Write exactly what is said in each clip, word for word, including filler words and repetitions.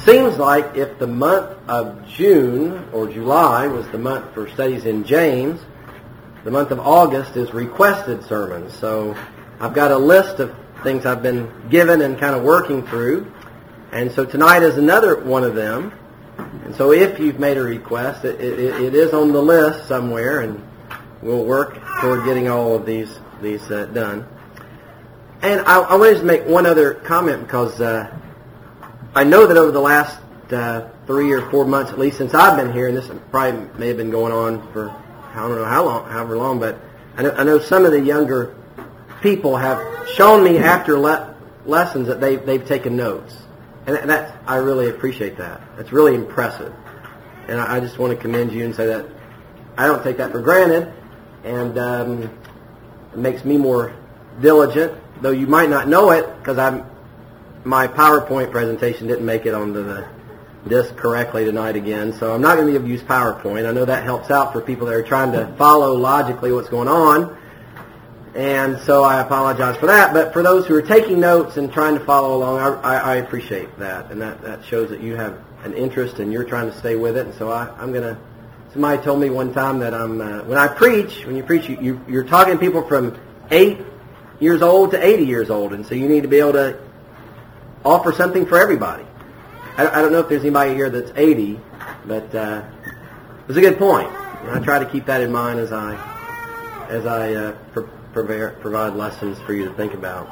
seems like if the month of June or July was the month for studies in James, the month of August is requested sermons. So I've got a list of things I've been given and kind of working through. And so tonight is another one of them. And so if you've made a request, it, it, it is on the list somewhere, and we'll work toward getting all of these these uh, done. And I, I wanted to make one other comment because uh, I know that over the last uh, three or four months, at least since I've been here, and this probably may have been going on for I don't know how long, however long, but I know, I know some of the younger people have shown me after le- lessons that they they've taken notes. And that, I really appreciate that. It's really impressive. And I just want to commend you and say that I don't take that for granted, and um, it makes me more diligent, though you might not know it, because I'm my PowerPoint presentation didn't make it onto the disc correctly tonight again, so I'm not going to use PowerPoint. I know that helps out for people that are trying to follow logically what's going on, and so I apologize for that. But for those who are taking notes and trying to follow along, I, I, I appreciate that, and that, that shows that you have an interest and you're trying to stay with it. And so I, I'm going to. Somebody told me one time that I'm uh, when I preach, when you preach, you, you, you're talking to people from eight years old to eighty years old, and so you need to be able to offer something for everybody. I, I don't know if there's anybody here that's eighty, but uh, it was a good point. And I try to keep that in mind as I as I. Uh, pre- provide lessons for you to think about.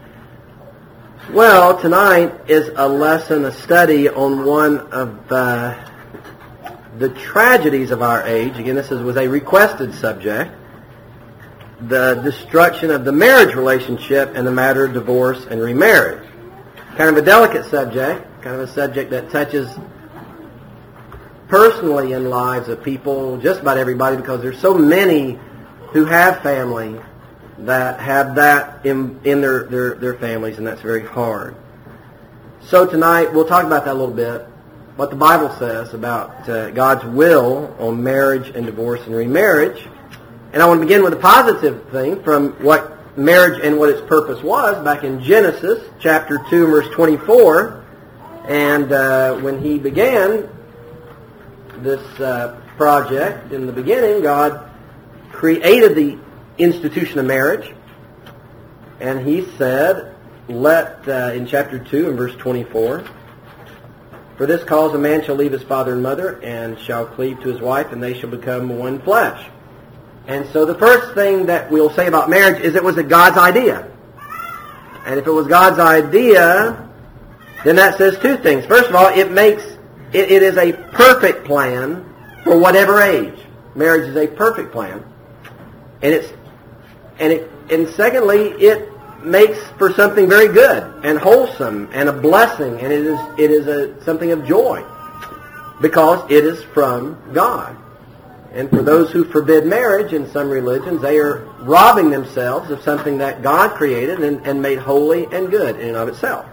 Well, tonight is a lesson, a study on one of uh, the tragedies of our age. Again, this is, was a requested subject. The destruction of the marriage relationship and the matter of divorce and remarriage. Kind of a delicate subject, kind of a subject that touches personally in lives of people, just about everybody, because there's so many who have family that have that in, in their, their, their families, and that's very hard. So tonight, we'll talk about that a little bit, what the Bible says about uh, God's will on marriage and divorce and remarriage. And I want to begin with a positive thing from what marriage and what its purpose was back in Genesis chapter two, verse twenty-four. And uh, when he began this uh, project in the beginning, God created the institution of marriage, and he said, let, uh, in chapter two and verse twenty-four, for this cause a man shall leave his father and mother, and shall cleave to his wife, and they shall become one flesh. And so the first thing that we'll say about marriage is it was God's idea. And if it was God's idea, then that says two things. First of all, it makes, it, it is a perfect plan for whatever age. Marriage is a perfect plan. And it's And it, and secondly, it makes for something very good and wholesome and a blessing, and it is it is a something of joy because it is from God. And for those who forbid marriage in some religions, they are robbing themselves of something that God created and, and made holy and good in and of itself.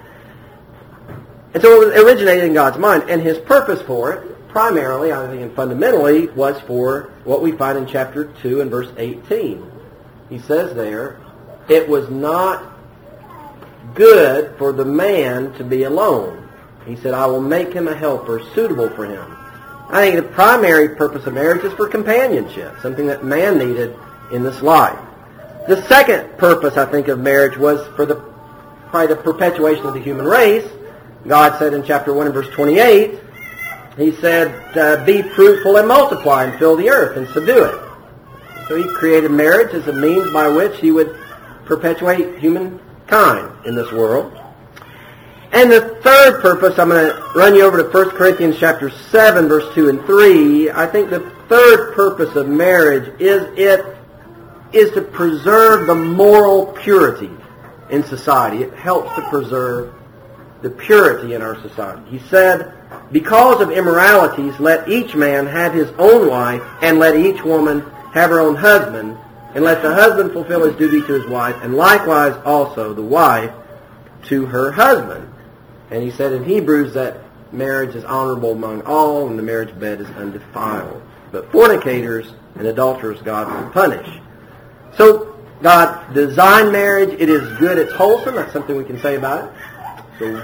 And so it originated in God's mind, and His purpose for it, primarily, I think, and fundamentally, was for what we find in chapter two and verse eighteen. He says there, it was not good for the man to be alone. He said, I will make him a helper suitable for him. I think the primary purpose of marriage is for companionship, something that man needed in this life. The second purpose, I think, of marriage was for the probably the perpetuation of the human race. God said in chapter one and verse twenty-eight, He said, uh, be fruitful and multiply and fill the earth and subdue it. So He created marriage as a means by which He would perpetuate humankind in this world. And the third purpose, I'm going to run you over to First Corinthians chapter seven, verse two and three. I think the third purpose of marriage is it is to preserve the moral purity in society. It helps to preserve the purity in our society. He said, because of immoralities, let each man have his own wife, and let each woman have her own husband, and let the husband fulfill his duty to his wife, and likewise also the wife to her husband. And he said in Hebrews that marriage is honorable among all, and the marriage bed is undefiled. But fornicators and adulterers God will punish. So God designed marriage. It is good. It's wholesome. That's something we can say about it. So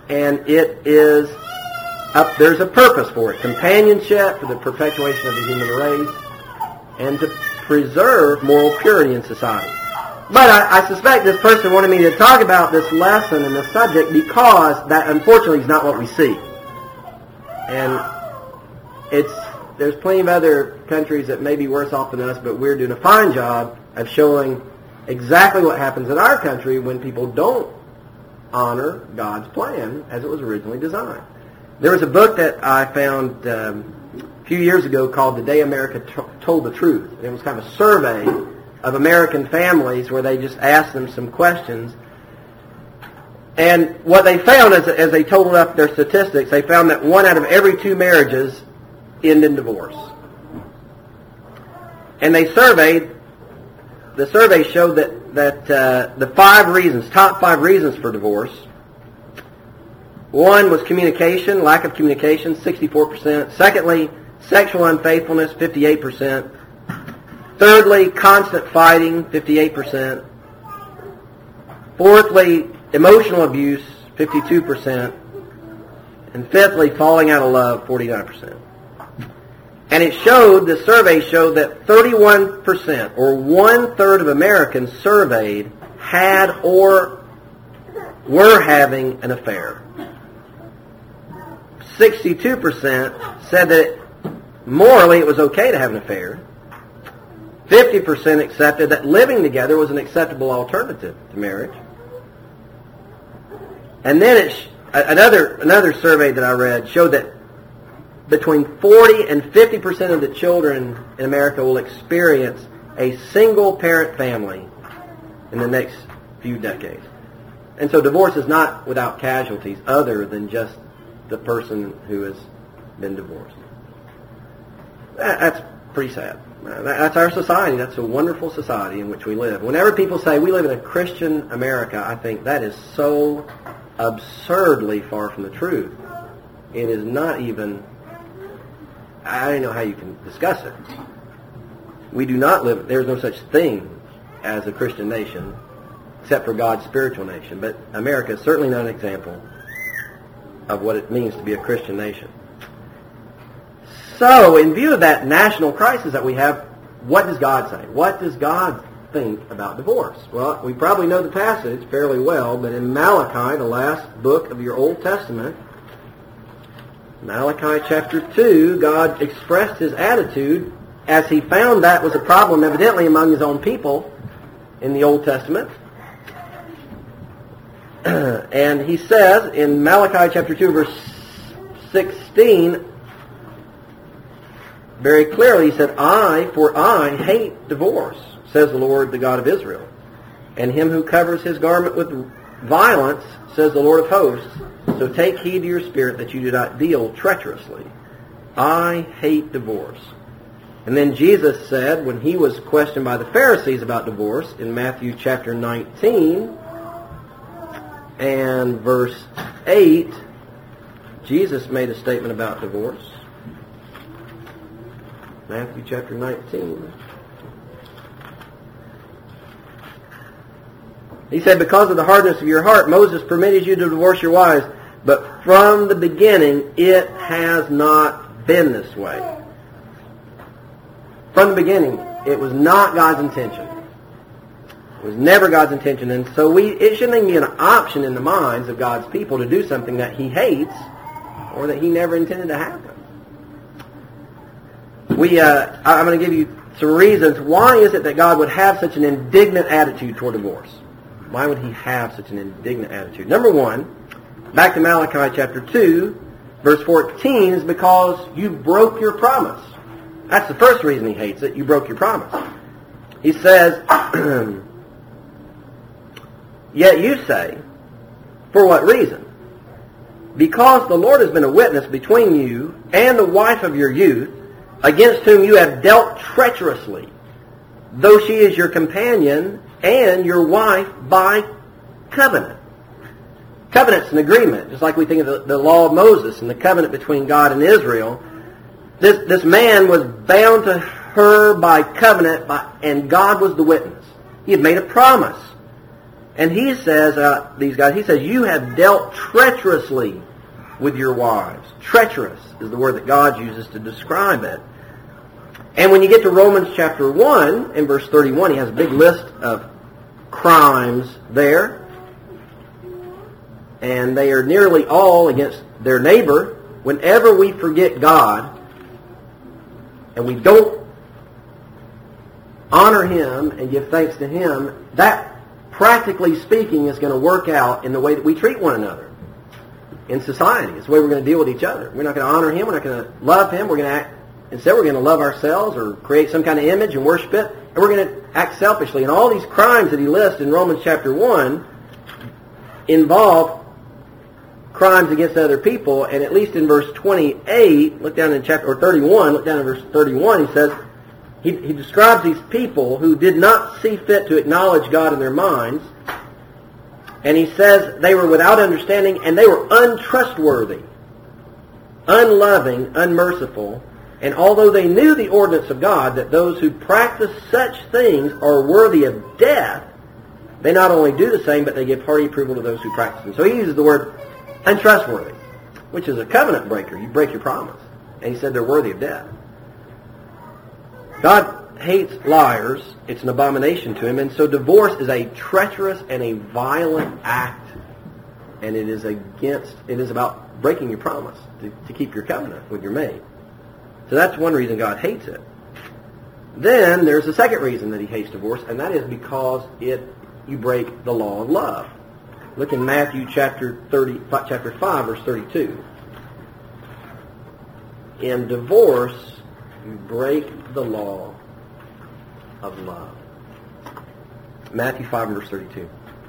and it is up, there's a purpose for it. Companionship, for the perpetuation of the human race, and to preserve moral purity in society. But I, I suspect this person wanted me to talk about this lesson and this subject because that unfortunately is not what we see. And it's there's plenty of other countries that may be worse off than us, but we're doing a fine job of showing exactly what happens in our country when people don't honor God's plan as it was originally designed. There was a book that I found um, a few years ago called The Day America T- Told the Truth. It was kind of a survey of American families where they just asked them some questions. And what they found, as, as they totaled up their statistics, they found that one out of every two marriages end in divorce. And they surveyed, the survey showed that, that uh, the five reasons, top five reasons for divorce, one was communication, lack of communication, sixty-four percent. Secondly, sexual unfaithfulness, fifty-eight percent. Thirdly, constant fighting, fifty-eight percent. Fourthly, emotional abuse, fifty-two percent. And fifthly, falling out of love, forty-nine percent. And it showed, the survey showed that thirty-one percent, or one-third of Americans surveyed, had or were having an affair. sixty-two percent said that morally it was okay to have an affair. fifty percent accepted that living together was an acceptable alternative to marriage. And then it sh- another another survey that I read showed that between forty and fifty percent of the children in America will experience a single-parent family in the next few decades. And so divorce is not without casualties other than just the person who has been divorced. That, that's pretty sad. That's our society. That's a wonderful society in which we live. Whenever people say we live in a Christian America, I think that is so absurdly far from the truth. It is not even, I don't know how you can discuss it. We do not live, there's no such thing as a Christian nation except for God's spiritual nation. But America is certainly not an example of what it means to be a Christian nation. So, in view of that national crisis that we have, what does God say? What does God think about divorce? Well, we probably know the passage fairly well, but in Malachi, the last book of your Old Testament, Malachi chapter two, God expressed his attitude as he found that was a problem evidently among his own people in the Old Testament. And he says in Malachi chapter two, verse sixteen, very clearly, he said, I, for I hate divorce, says the Lord, the God of Israel. And him who covers his garment with violence, says the Lord of hosts. So take heed to your spirit that you do not deal treacherously. I hate divorce. And then Jesus said, when he was questioned by the Pharisees about divorce, in Matthew chapter nineteen and verse eight, Jesus made a statement about divorce. Matthew chapter nineteen. He said, because of the hardness of your heart, Moses permitted you to divorce your wives, but from the beginning it has not been this way. From the beginning, it was not God's intention. It was never God's intention, and so we it shouldn't even be an option in the minds of God's people to do something that he hates or that he never intended to happen. We, uh, I'm going to give you some reasons. Why is it that God would have such an indignant attitude toward divorce? Why would he have such an indignant attitude? Number one, back to Malachi chapter two, verse fourteen, is because you broke your promise. That's the first reason he hates it. You broke your promise. He says, yet you say, for what reason? Because the Lord has been a witness between you and the wife of your youth, against whom you have dealt treacherously, though she is your companion and your wife by covenant. Covenant's an agreement, just like we think of the, the law of Moses and the covenant between God and Israel. This, this man was bound to her by covenant, by, and God was the witness. He had made a promise And he says, uh, these guys, he says, you have dealt treacherously with your wives. Treacherous is the word that God uses to describe it. And when you get to Romans chapter one, in verse thirty-one, he has a big list of crimes there. And they are nearly all against their neighbor. Whenever we forget God, and we don't honor Him and give thanks to Him, that, practically speaking, is going to work out in the way that we treat one another in society. It's the way we're going to deal with each other. We're not going to honor Him. We're not going to love Him. We're going to act, instead we're going to love ourselves or create some kind of image and worship it. And we're going to act selfishly. And all these crimes that he lists in Romans chapter one involve crimes against other people. And at least in verse twenty-eight, look down in chapter, or thirty-one, look down in verse thirty-one, he says, he, he describes these people who did not see fit to acknowledge God in their minds. And he says they were without understanding and they were untrustworthy, unloving, unmerciful. And although they knew the ordinance of God, that those who practice such things are worthy of death, they not only do the same, but they give hearty approval to those who practice them. So he uses the word untrustworthy, which is a covenant breaker. You break your promise. And he said they're worthy of death. God hates liars. It's an abomination to Him. And so divorce is a treacherous and a violent act. And it is against, it is about breaking your promise to, to keep your covenant with your mate. So that's one reason God hates it. Then there's a second reason that He hates divorce, and that is because it you break the law of love. Look in Matthew chapter thirty, chapter five, verse thirty-two. In divorce, you break the law of love. Matthew five, verse thirty-two.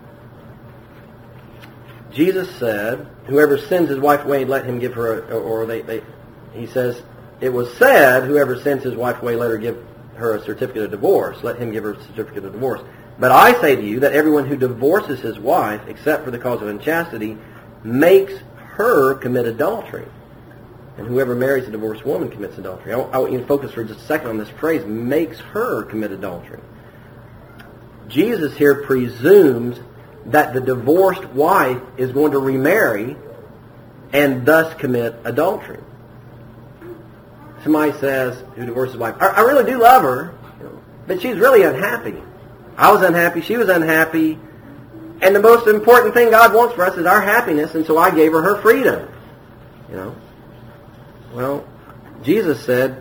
Jesus said, "Whoever sends his wife away, let him give her," a, or they, they, he says, it was said, "Whoever sends his wife away, let her give her a certificate of divorce. Let him give her a certificate of divorce. But I say to you that everyone who divorces his wife, except for the cause of unchastity, makes her commit adultery. And whoever marries a divorced woman commits adultery." I, I want you to focus for just a second on this phrase, makes her commit adultery. Jesus here presumes that the divorced wife is going to remarry and thus commit adultery. Somebody says, who divorces his wife, I, I really do love her, but she's really unhappy. I was unhappy, she was unhappy, and the most important thing God wants for us is our happiness, and so I gave her her freedom. You know? Well, Jesus said,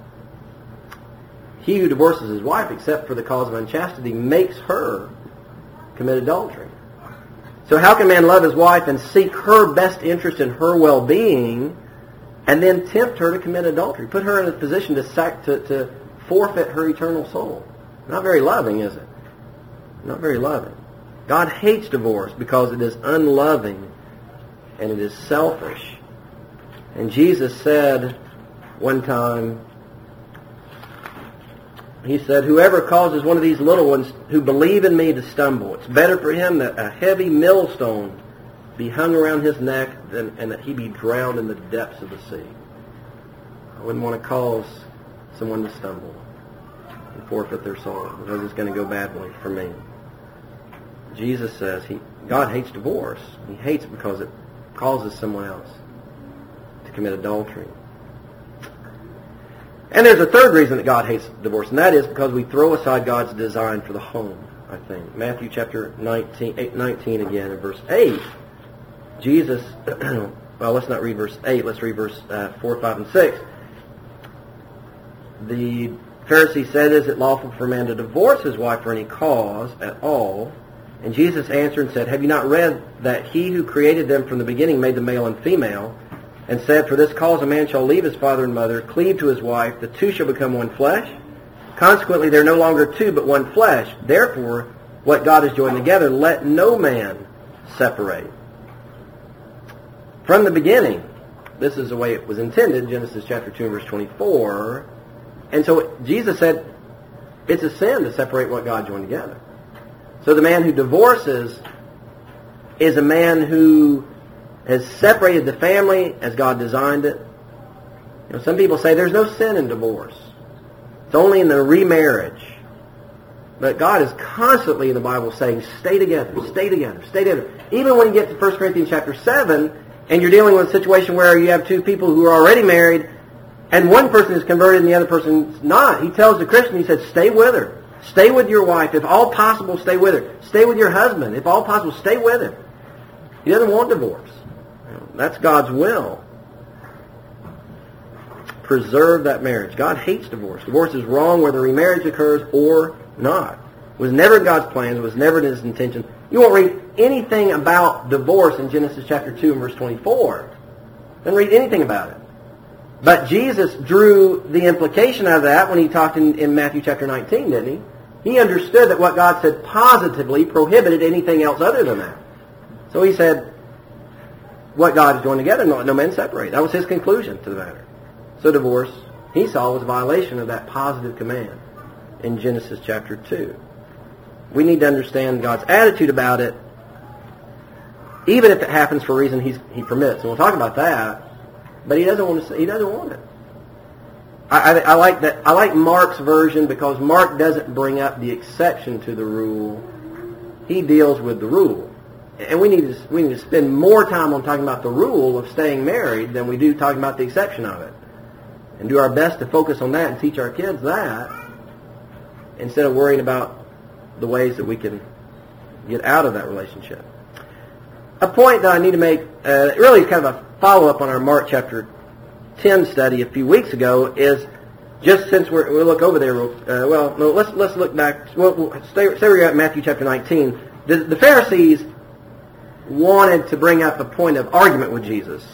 he who divorces his wife except for the cause of unchastity makes her commit adultery. So how can a man love his wife and seek her best interest in her well-being and then tempt her to commit adultery? Put her in a position to, sac- to, to forfeit her eternal soul. Not very loving, is it? Not very loving. God hates divorce because it is unloving and it is selfish. And Jesus said one time, he said, "Whoever causes one of these little ones who believe in me to stumble, it's better for him that a heavy millstone be hung around his neck than, and that he be drowned in the depths of the sea." I wouldn't want to cause someone to stumble and forfeit their soul because it's going to go badly for me. Jesus says he God hates divorce. He hates it because it causes someone else to commit adultery. And there's a third reason that God hates divorce, and that is because we throw aside God's design for the home, I think. Matthew chapter nineteen, eight, nineteen again, in verse eight. Jesus, well, let's not read verse eight. Let's read verse uh, four, five, and six. The Pharisee said, "Is it lawful for a man to divorce his wife for any cause at all?" And Jesus answered and said, "Have you not read that he who created them from the beginning made them male and female, and said, for this cause a man shall leave his father and mother, cleave to his wife, the two shall become one flesh? Consequently, they're no longer two, but one flesh. Therefore, what God has joined together, let no man separate." From the beginning, this is the way it was intended, Genesis chapter two, verse twenty-four. And so Jesus said, it's a sin to separate what God joined together. So the man who divorces is a man who has separated the family as God designed it. You know, some people say there's no sin in divorce. It's only in the remarriage. But God is constantly in the Bible saying, stay together, stay together, stay together. Even when you get to First Corinthians chapter seven, and you're dealing with a situation where you have two people who are already married, and one person is converted and the other person's not. He tells the Christian, he said, stay with her. Stay with your wife. If all possible, stay with her. Stay with your husband. If all possible, stay with him. He doesn't want divorce. That's God's will. Preserve that marriage. God hates divorce. Divorce is wrong whether remarriage occurs or not. It was never in God's plans. It was never in His intention. You won't read anything about divorce in Genesis chapter two and verse twenty-four. Don't read anything about it. But Jesus drew the implication out of that when He talked in, in Matthew chapter nineteen, didn't He? He understood that what God said positively prohibited anything else other than that. So He said, what God has joined together, no, no man separate. That was His conclusion to the matter. So divorce, He saw, was a violation of that positive command in Genesis chapter two. We need to understand God's attitude about it, even if it happens for a reason he's, He permits. And we'll talk about that. But He doesn't want to. He doesn't want it. I, I, I like that. I like Mark's version because Mark doesn't bring up the exception to the rule. He deals with the rule, and we need to we need to spend more time on talking about the rule of staying married than we do talking about the exception of it, and do our best to focus on that and teach our kids that instead of worrying about the ways that we can get out of that relationship. A point that I need to make, uh, really is kind of a follow-up on our Mark chapter ten study a few weeks ago, is just since we're, we'll look over there, uh, well, no, let's let's look back. Well, we'll stay, stay where you're at, Matthew chapter nineteen. The, the Pharisees wanted to bring up a point of argument with Jesus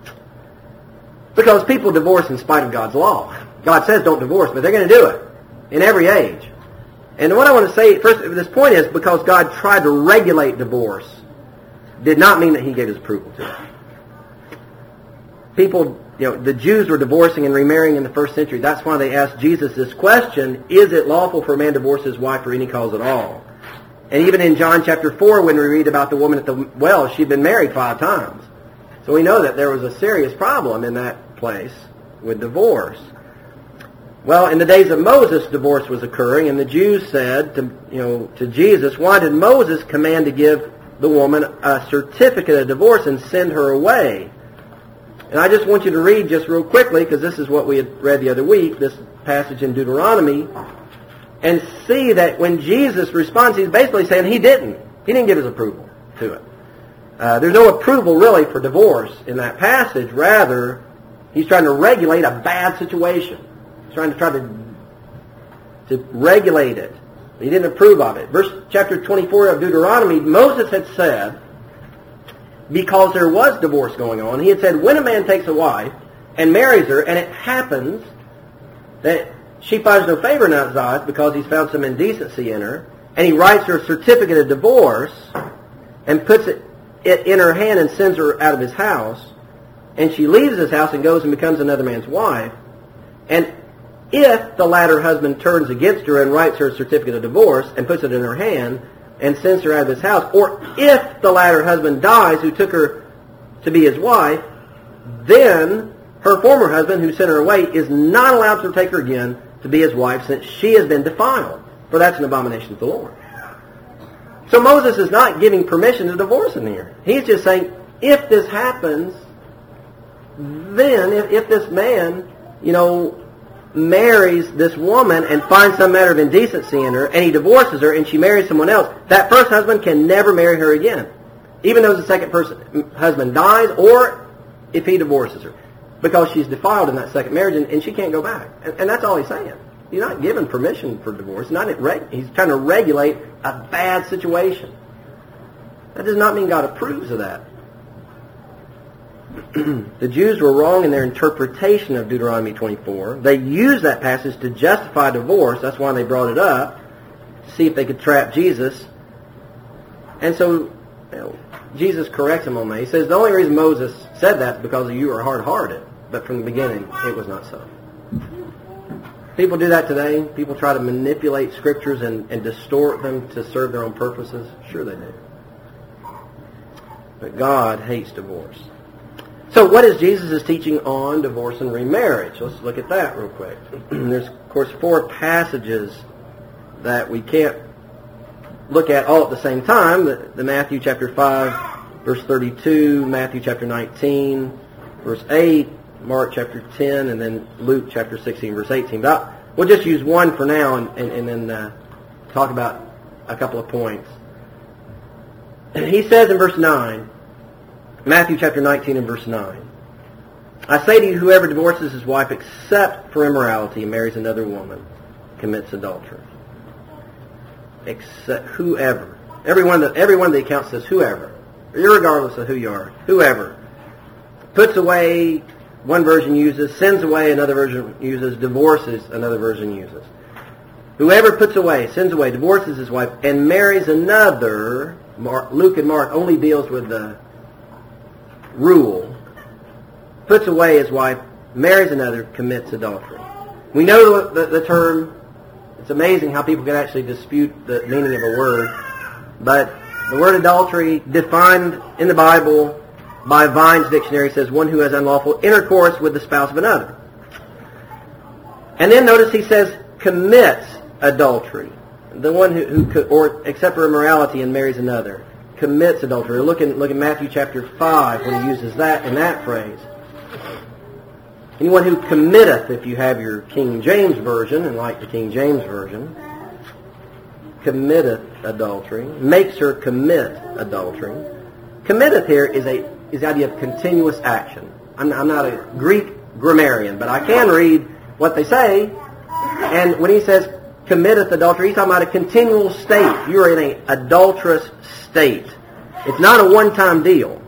because people divorce in spite of God's law. God says don't divorce, but they're going to do it in every age. And what I want to say first, this point is because God tried to regulate divorce did not mean that He gave His approval to it. People, you know, the Jews were divorcing and remarrying in the first century. That's why they asked Jesus this question, is it lawful for a man to divorce his wife for any cause at all? And even in John chapter four, when we read about the woman at the well, she'd been married five times. So we know that there was a serious problem in that place with divorce. Well, in the days of Moses, divorce was occurring, and the Jews said to, you know, to Jesus, why did Moses command to give the woman a certificate of divorce and send her away? And I just want you to read just real quickly, because this is what we had read the other week, this passage in Deuteronomy, and see that when Jesus responds, He's basically saying He didn't. He didn't give His approval to it. Uh, there's no approval really for divorce in that passage. Rather, He's trying to regulate a bad situation. He's trying to try to, to regulate it. He didn't approve of it. Verse chapter twenty-four of Deuteronomy, Moses had said, because there was divorce going on, he had said, when a man takes a wife and marries her, and it happens that she finds no favor in his eyes because he's found some indecency in her, and he writes her a certificate of divorce and puts it, it in her hand and sends her out of his house, and she leaves his house and goes and becomes another man's wife, and if the latter husband turns against her and writes her a certificate of divorce and puts it in her hand and sends her out of his house, or if the latter husband dies who took her to be his wife, then her former husband who sent her away is not allowed to take her again to be his wife since she has been defiled, for that's an abomination to the Lord. So Moses is not giving permission to divorce in here. He's just saying, if this happens, then if, if this man, you know, marries this woman and finds some matter of indecency in her, and he divorces her and she marries someone else, that first husband can never marry her again, even though the second person husband dies, or if he divorces her, because she's defiled in that second marriage, and, and she can't go back. And, and that's all he's saying. He's not giving permission for divorce. Not reg- he's trying to regulate a bad situation. That does not mean God approves of that. The Jews were wrong in their interpretation of Deuteronomy twenty-four. They used that passage to justify divorce. That's why they brought it up, to see if they could trap Jesus. And so, you know, Jesus corrects them on that. He says, the only reason Moses said that is because you are hard-hearted. But from the beginning, it was not so. People do that today. People try to manipulate scriptures and, and distort them to serve their own purposes. Sure they do. But God hates divorce. So what is Jesus' teaching on divorce and remarriage? Let's look at that real quick. There's, of course, four passages that we can't look at all at the same time. The, the Matthew chapter five, verse thirty-two, Matthew chapter nineteen, verse eight, Mark chapter ten, and then Luke chapter sixteen, verse eighteen. But I'll, we'll just use one for now and, and, and then uh, talk about a couple of points. And he says in verse nine, Matthew chapter nineteen and verse nine, I say to you, whoever divorces his wife except for immorality and marries another woman commits adultery. Except whoever. Everyone that everyone that counts says whoever, irregardless of who you are, whoever puts away, one version uses, sends away, another version uses, divorces, another version uses. Whoever puts away, sends away, divorces his wife, and marries another, Mark, Luke and Mark only deals with the rule, puts away his wife, marries another, commits adultery. We know the, the, the term. It's amazing how people can actually dispute the meaning of a word. But the word adultery, defined in the Bible by Vine's dictionary, says one who has unlawful intercourse with the spouse of another. And then notice he says commits adultery. The one who, who could, or except for immorality and marries another, commits adultery. Look in, look in Matthew chapter five when he uses that in that phrase. Anyone who committeth, if you have your King James Version, and like the King James Version, committeth adultery, makes her commit adultery. Committeth here is a is the idea of continuous action. I'm, I'm not a Greek grammarian, but I can read what they say. And when he says committeth adultery, he's talking about a continual state. You are in an adulterous state. It's not a one-time deal.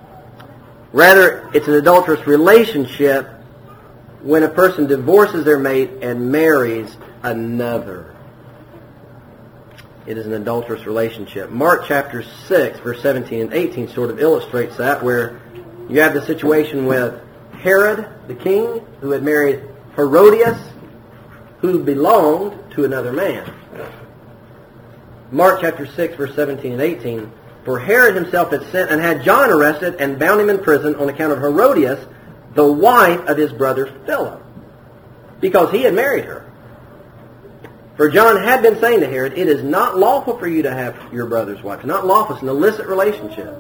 Rather, it's an adulterous relationship when a person divorces their mate and marries another. It is an adulterous relationship. Mark chapter six, verse seventeen and eighteen sort of illustrates that, where you have the situation with Herod, the king, who had married Herodias, who belonged to another man. Mark chapter six, verse seventeen and eighteen, for Herod himself had sent and had John arrested and bound him in prison on account of Herodias, the wife of his brother Philip, because he had married her. For John had been saying to Herod, it is not lawful for you to have your brother's wife. It's not lawful. It's an illicit relationship.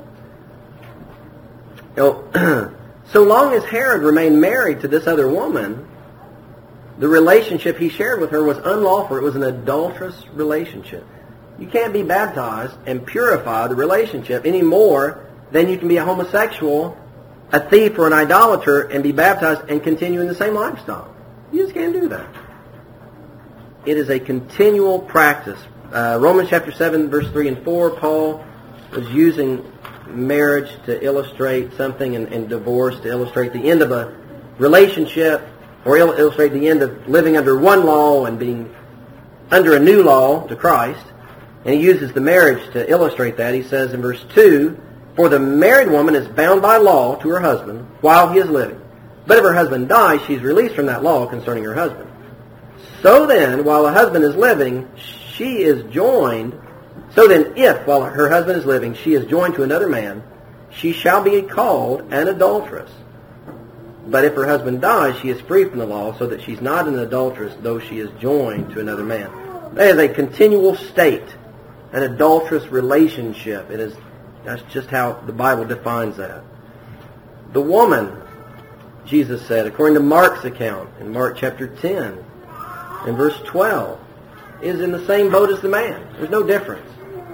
You know, so long as Herod remained married to this other woman, the relationship he shared with her was unlawful. It was an adulterous relationship. You can't be baptized and purify the relationship any more than you can be a homosexual, a thief, or an idolater and be baptized and continue in the same lifestyle. You just can't do that. It is a continual practice. Uh, Romans chapter seven, verse three and four, Paul was using marriage to illustrate something and, and divorce to illustrate the end of a relationship, or il- illustrate the end of living under one law and being under a new law to Christ. And he uses the marriage to illustrate that. He says in verse two, for the married woman is bound by law to her husband while he is living. But if her husband dies, she is released from that law concerning her husband. So then, while the husband is living, she is joined. So then, if, while her husband is living, she is joined to another man, she shall be called an adulteress. But if her husband dies, she is free from the law, so that she's not an adulteress, though she is joined to another man. That is a continual state, an adulterous relationship. It is. That's just how the Bible defines that. The woman, Jesus said, according to Mark's account, in Mark chapter ten, in verse twelve, is in the same boat as the man. There's no difference.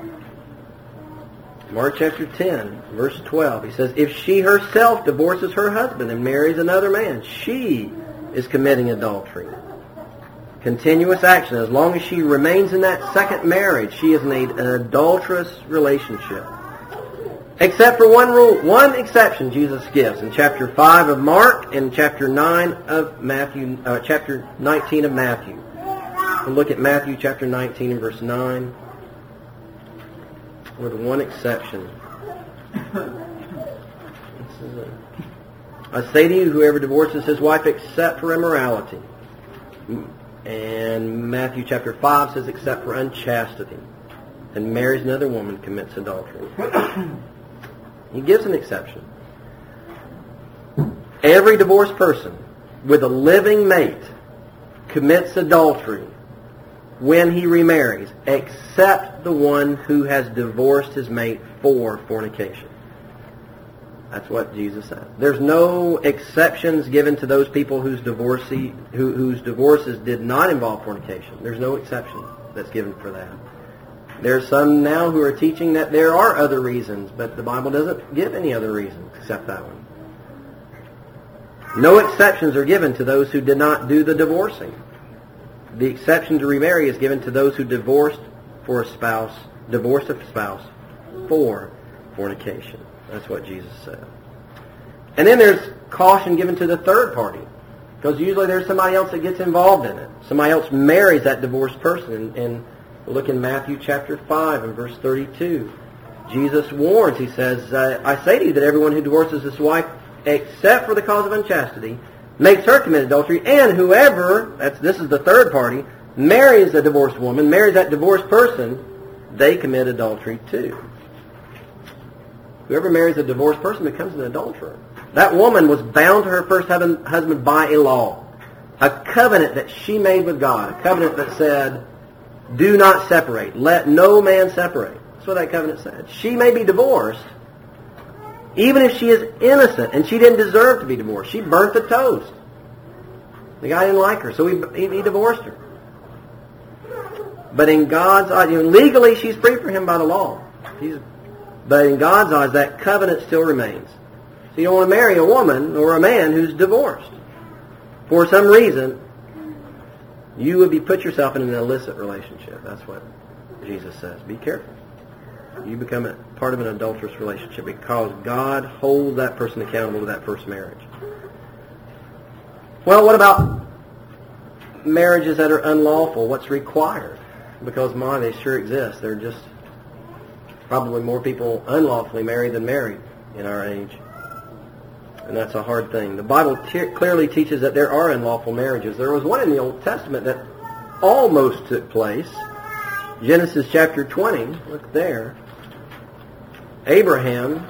Mark chapter ten, verse twelve, he says, if she herself divorces her husband and marries another man, she is committing adultery. Continuous action. As long as she remains in that second marriage, she is in a, an adulterous relationship. Except for one rule, one exception Jesus gives in chapter five of Mark and chapter nine of Matthew, uh, chapter nineteen of Matthew. We'll look at Matthew chapter nineteen and verse nine with one exception. This is a, I say to you, whoever divorces his wife except for immorality. And Matthew chapter five says except for unchastity, and marries another woman commits adultery. He gives an exception. Every divorced person with a living mate commits adultery when he remarries, except the one who has divorced his mate for fornication. That's what Jesus said. There's no exceptions given to those people whose divorcee, who, whose divorces did not involve fornication. There's no exception that's given for that. There's some now who are teaching that there are other reasons, but the Bible doesn't give any other reasons except that one. No exceptions are given to those who did not do the divorcing. The exception to remarry is given to those who divorced for a spouse, divorced a spouse for fornication. That's what Jesus said. And then there's caution given to the third party, because usually there's somebody else that gets involved in it. Somebody else marries that divorced person. And, and look in Matthew chapter five and verse thirty-two. Jesus warns, he says, uh, I say to you that everyone who divorces his wife, except for the cause of unchastity, makes her commit adultery, and whoever, that's this is the third party, marries a divorced woman, marries that divorced person, they commit adultery too. Whoever marries a divorced person becomes an adulterer. That woman was bound to her first husband by a law, a covenant that she made with God, a covenant that said, do not separate, let no man separate. That's what that covenant said. She may be divorced, even if she is innocent, and she didn't deserve to be divorced. She burnt the toast. The guy didn't like her, so he, he, he divorced her. But in God's eyes, you know, legally she's free for him by the law. She's, but in God's eyes, that covenant still remains. So you don't want to marry a woman or a man who's divorced. For some reason, you would be put yourself in an illicit relationship. That's what Jesus says. Be careful. You become a part of an adulterous relationship because God holds that person accountable to that first marriage. Well, what about marriages that are unlawful? What's required? Because, my, they sure exist. There are just probably more people unlawfully married than married in our age. And that's a hard thing. The Bible te- clearly teaches that there are unlawful marriages. There was one in the Old Testament that almost took place. Genesis chapter twenty, look there. Abraham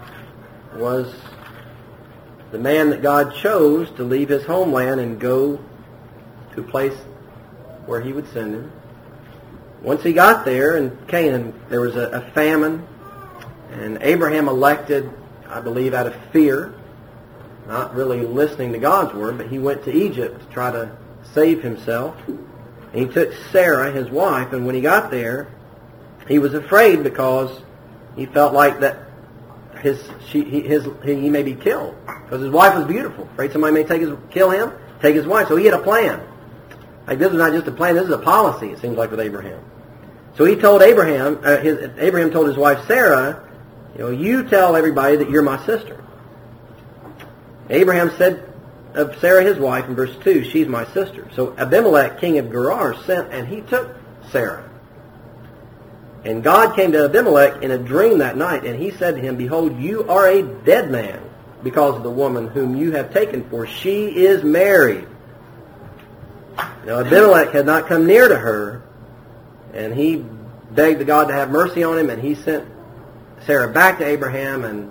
was the man that God chose to leave his homeland and go to a place where he would send him. Once he got there in Canaan, there was a, a famine, and Abraham elected, I believe out of fear, not really listening to God's word, but he went to Egypt to try to save himself. And he took Sarah, his wife, and when he got there, he was afraid because he felt like that his she he, his he may be killed because his wife was beautiful. Afraid somebody may take his kill him, take his wife. So he had a plan. Like this was not just a plan; this is a policy. It seems like with Abraham. So he told Abraham, uh, his, Abraham told his wife Sarah, you know, you tell everybody that you're my sister. Abraham said of Sarah, his wife, in verse two, she's my sister. So Abimelech, king of Gerar, sent, and he took Sarah. And God came to Abimelech in a dream that night, and he said to him, behold, you are a dead man because of the woman whom you have taken, for she is married. Now Abimelech had not come near to her, and he begged the God to have mercy on him, and he sent Sarah back to Abraham, and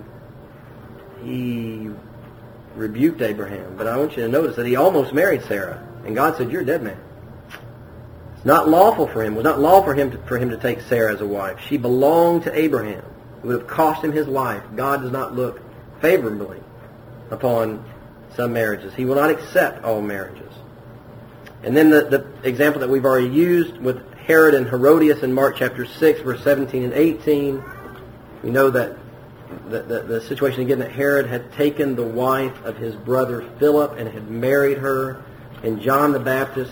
he rebuked Abraham. But I want you to notice that he almost married Sarah, and God said, you're a dead man. It's not lawful for him. It was not lawful for him to, for him to take Sarah as a wife. She belonged to Abraham. It would have cost him his life. God does not look favorably upon some marriages. He will not accept all marriages. And then the, the example that we've already used with Herod and Herodias in Mark chapter six, verse seventeen and eighteen, we know that the, the, the situation again that Herod had taken the wife of his brother Philip and had married her, and John the Baptist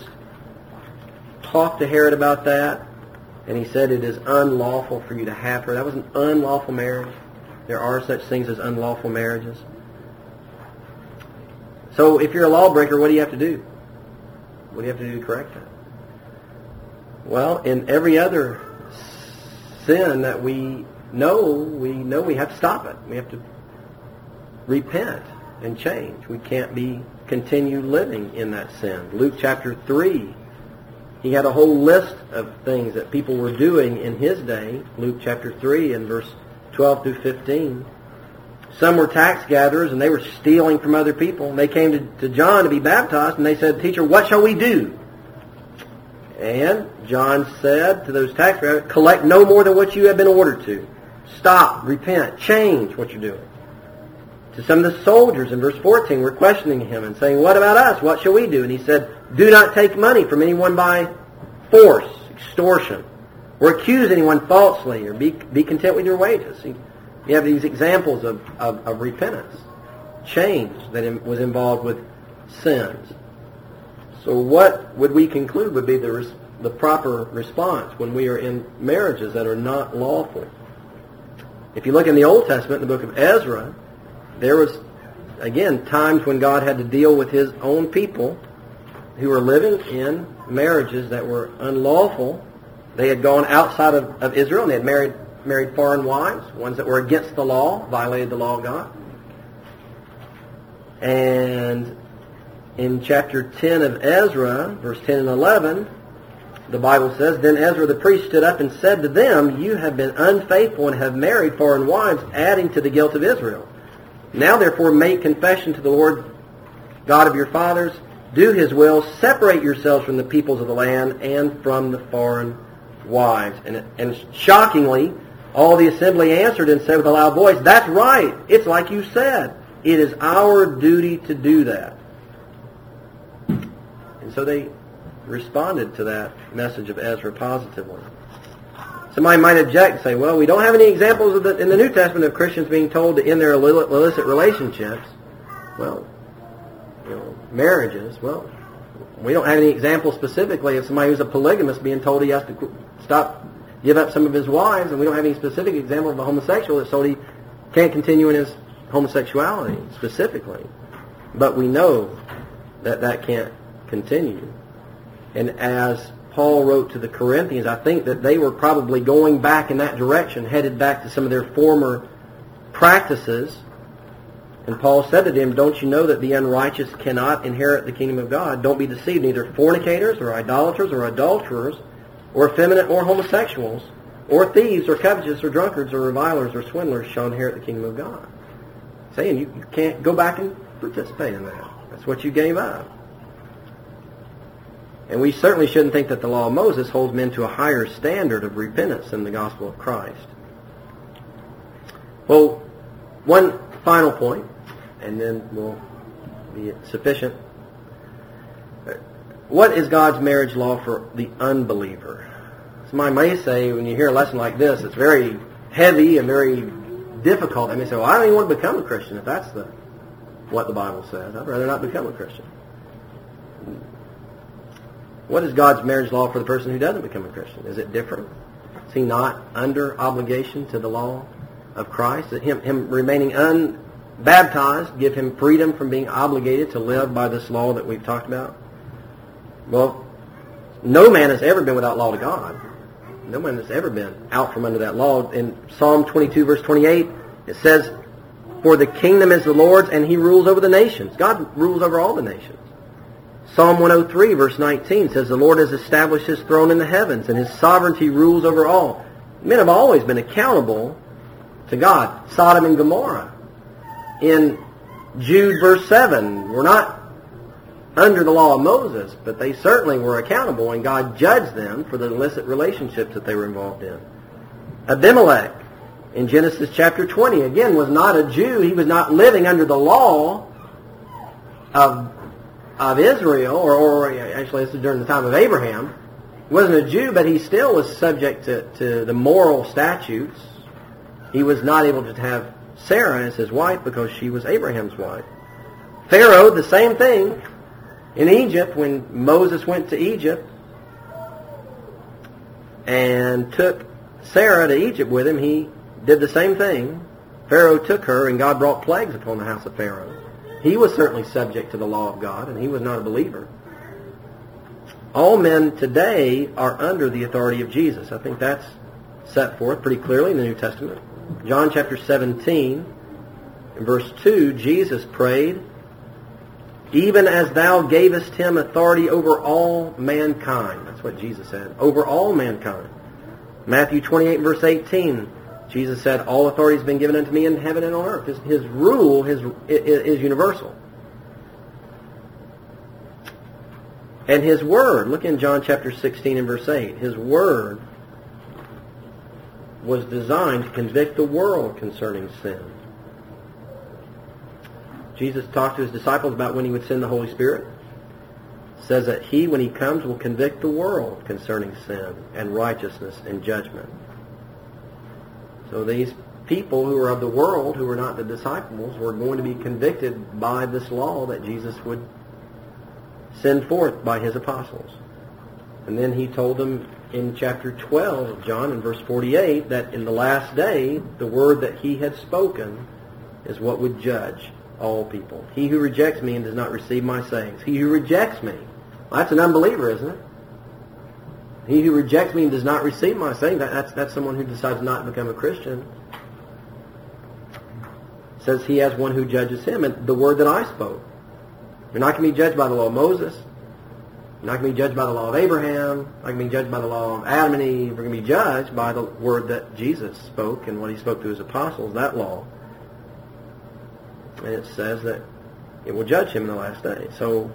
talked to Herod about that, and he said it is unlawful for you to have her. That was an unlawful marriage. There are such things as unlawful marriages. So if you're a lawbreaker, what do you have to do? What do you have to do to correct that? Well, in every other sin that we know, we know we have to stop it. We have to repent and change. We can't be continue living in that sin. Luke chapter three, he had a whole list of things that people were doing in his day. Luke chapter three and verse twelve through fifteen. Some were tax gatherers, and they were stealing from other people. And they came to, to John to be baptized, and they said, Teacher, what shall we do? And John said to those tax collectors, collect no more than what you have been ordered to. Stop, repent, change what you're doing. To some of the soldiers in verse fourteen were questioning him and saying, what about us? What shall we do? And he said, do not take money from anyone by force, extortion, or accuse anyone falsely, or be, be content with your wages. See, you have these examples of, of, of repentance, change that was involved with sins. So what would we conclude would be the, res, the proper response when we are in marriages that are not lawful? If you look in the Old Testament, in the book of Ezra, there was, again, times when God had to deal with His own people who were living in marriages that were unlawful. They had gone outside of, of Israel and they had married, married foreign wives, ones that were against the law, violated the law of God. And in chapter ten of Ezra, verse ten and eleven, the Bible says, then Ezra the priest stood up and said to them, you have been unfaithful and have married foreign wives, adding to the guilt of Israel. Now therefore make confession to the Lord God of your fathers, do His will, separate yourselves from the peoples of the land and from the foreign wives. And, and shockingly, all the assembly answered and said with a loud voice, that's right, it's like you said. It is our duty to do that. And so they responded to that message of Ezra positively. Somebody might object and say, well, we don't have any examples of the, in the New Testament of Christians being told to end their illicit relationships. Well, you know, marriages, well, we don't have any examples specifically of somebody who's a polygamist being told he has to stop, give up some of his wives, and we don't have any specific example of a homosexual that's told he can't continue in his homosexuality specifically. But we know that that can't continue. And as Paul wrote to the Corinthians, I think that they were probably going back in that direction, headed back to some of their former practices. And Paul said to them, don't you know that the unrighteous cannot inherit the kingdom of God? Don't be deceived. Neither fornicators or idolaters or adulterers or effeminate or homosexuals or thieves or covetous or drunkards or revilers or swindlers shall inherit the kingdom of God. Saying you, you can't go back and participate in that. That's what you gave up. And we certainly shouldn't think that the law of Moses holds men to a higher standard of repentance than the gospel of Christ. Well, one final point, and then we'll be sufficient. What is God's marriage law for the unbeliever? Somebody may say, when you hear a lesson like this, it's very heavy and very difficult. They may say, well, I don't even want to become a Christian if that's the what the Bible says. I'd rather not become a Christian. What is God's marriage law for the person who doesn't become a Christian? Is it different? Is he not under obligation to the law of Christ? That him, him remaining unbaptized give him freedom from being obligated to live by this law that we've talked about? Well, no man has ever been without law to God. No man has ever been out from under that law. In Psalm twenty-two, verse twenty-eight, it says, for the kingdom is the Lord's, and He rules over the nations. God rules over all the nations. Psalm one oh three, verse nineteen says, the Lord has established His throne in the heavens, and His sovereignty rules over all. Men have always been accountable to God. Sodom and Gomorrah. In Jude, verse seven, were not under the law of Moses, but they certainly were accountable, and God judged them for the illicit relationships that they were involved in. Abimelech, in Genesis chapter twenty, again, was not a Jew. He was not living under the law of of Israel, or, or actually this is during the time of Abraham. He wasn't a Jew, but he still was subject to, to the moral statutes. He was not able to have Sarah as his wife because she was Abraham's wife. Pharaoh, the same thing. In Egypt, when Moses went to Egypt and took Sarah to Egypt with him, he did the same thing. Pharaoh took her, and God brought plagues upon the house of Pharaoh. He was certainly subject to the law of God, and he was not a believer. All men today are under the authority of Jesus. I think that's set forth pretty clearly in the New Testament. John chapter seventeen, in verse two, Jesus prayed, even as thou gavest him authority over all mankind. That's what Jesus said. Over all mankind. Matthew twenty-eight, verse eighteen, Jesus said, all authority has been given unto me in heaven and on earth. His, his rule his, is universal. And His Word, look in John chapter sixteen and verse eight, His Word was designed to convict the world concerning sin. Jesus talked to His disciples about when He would send the Holy Spirit. Says that He, when He comes, will convict the world concerning sin and righteousness and judgment. So these people who are of the world, who are not the disciples, were going to be convicted by this law that Jesus would send forth by His apostles. And then He told them in chapter twelve of John, in verse forty-eight, that in the last day, the word that He had spoken is what would judge all people. He who rejects me and does not receive my sayings. He who rejects me. Well, that's an unbeliever, isn't it? He who rejects me and does not receive my sayings, that, that's, that's someone who decides not to become a Christian. It says he has one who judges him, and the word that I spoke. You're not going to be judged by the law of Moses. You're not going to be judged by the law of Abraham. You're not going to be judged by the law of Adam and Eve. You're going to be judged by the word that Jesus spoke and what He spoke to His apostles, that law. And it says that it will judge him in the last day. So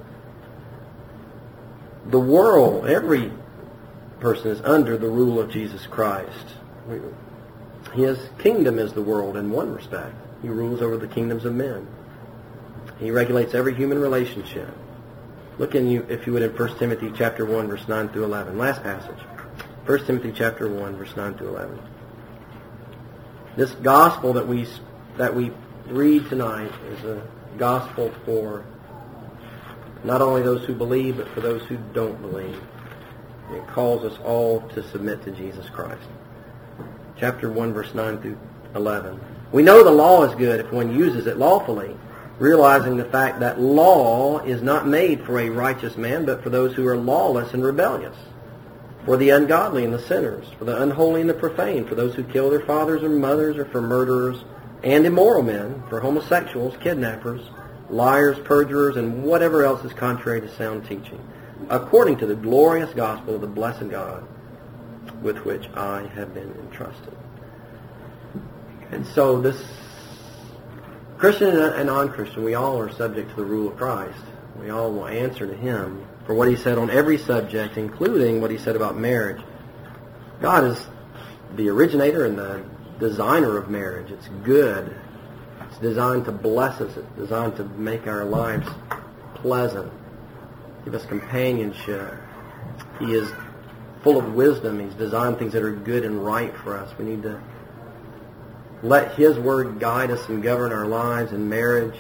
the world, every person is under the rule of Jesus Christ. His kingdom is the world in one respect. He rules over the kingdoms of men. He regulates every human relationship. Look in you, if you would, in First Timothy chapter one, verse nine through eleven. Last passage. First Timothy chapter one, verse nine through eleven. This gospel that we that we read tonight is a gospel for not only those who believe, but for those who don't believe. It calls us all to submit to Jesus Christ. Chapter one, verse nine through eleven. We know the law is good if one uses it lawfully, realizing the fact that law is not made for a righteous man, but for those who are lawless and rebellious, for the ungodly and the sinners, for the unholy and the profane, for those who kill their fathers or mothers, or for murderers and immoral men, for homosexuals, kidnappers, liars, perjurers, and whatever else is contrary to sound teaching, according to the glorious gospel of the blessed God, with which I have been entrusted. And so this Christian and non-Christian, we all are subject to the rule of Christ. We all will answer to Him for what He said on every subject, including what He said about marriage. God is the originator and the designer of marriage. It's good. It's designed to bless us. It's designed to make our lives pleasant, give us companionship. He is full of wisdom. He's designed things that are good and right for us. We need to let His Word guide us and govern our lives in marriage.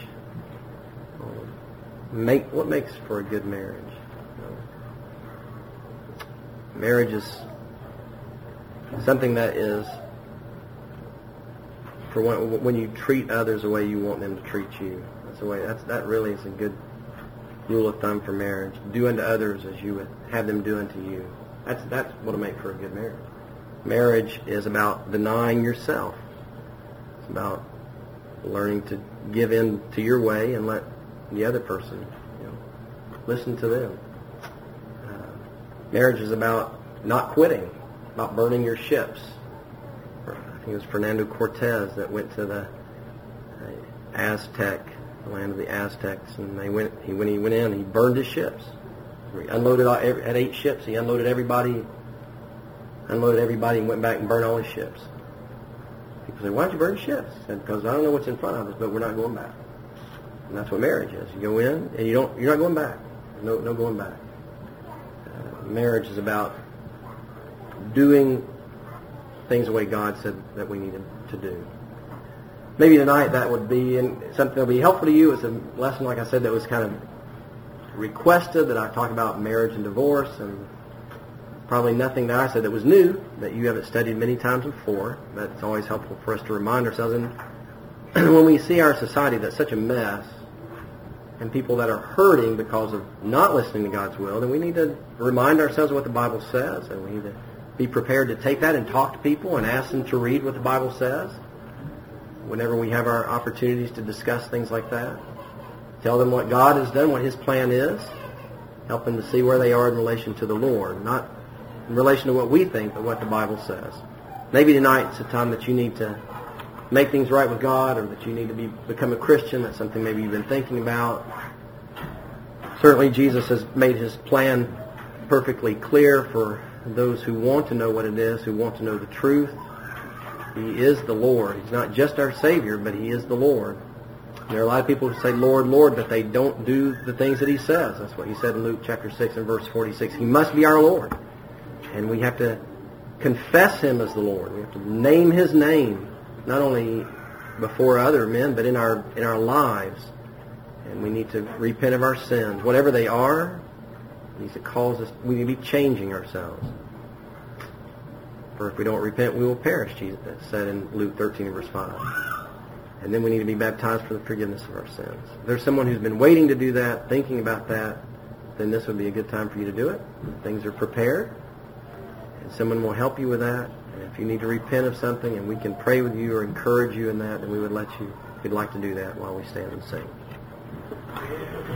Make what makes for a good marriage? Marriage is something that is for when, when you treat others the way you want them to treat you. That's the way. That's that really is a good rule of thumb for marriage. Do unto others as you would have them do unto you. That's that's what'll make for a good marriage. Marriage is about denying yourself. It's about learning to give in to your way and let the other person, you know, listen to them. Uh, marriage is about not quitting, about burning your ships. I think it was Fernando Cortez that went to the uh, Aztec, the land of the Aztecs, and they went. He when he went in, he burned his ships. He unloaded all, every, had eight ships. He unloaded everybody, unloaded everybody, and went back and burned all his ships. People say, "Why don't you burn ships?" He said, "Because I don't know what's in front of us, but we're not going back." And that's what marriage is. You go in, and you don't. You're not going back. No, no going back. Uh, marriage is about doing things the way God said that we needed to do. Maybe tonight that would be in something that would be helpful to you. It's a lesson, like I said, that was kind of requested, that I talk about marriage and divorce, and probably nothing that I said that was new, that you haven't studied many times before. But it's always helpful for us to remind ourselves. And when we see our society that's such a mess, and people that are hurting because of not listening to God's will, then we need to remind ourselves of what the Bible says, and we need to be prepared to take that and talk to people and ask them to read what the Bible says. Whenever we have our opportunities to discuss things like that, tell them what God has done, what His plan is, help them to see where they are in relation to the Lord, not in relation to what we think, but what the Bible says. Maybe tonight's a time that you need to make things right with God, or that you need to be become a Christian. That's something maybe you've been thinking about. Certainly Jesus has made his plan perfectly clear for those who want to know what it is, who want to know the truth. He is the Lord. He's not just our Savior, but he is the Lord. And there are a lot of people who say, Lord, Lord, but they don't do the things that he says. That's what he said in Luke chapter six and verse forty-six. He must be our Lord. And we have to confess him as the Lord. We have to name his name, not only before other men, but in our in our lives. And we need to repent of our sins, whatever they are. He needs to cause us. We need to be changing ourselves. For if we don't repent, we will perish, Jesus said in Luke thirteen, verse five. And then we need to be baptized for the forgiveness of our sins. If there's someone who's been waiting to do that, thinking about that, then this would be a good time for you to do it. Things are prepared, and someone will help you with that. And if you need to repent of something, and we can pray with you or encourage you in that, then we would let you, we'd like to do that while we stand and sing.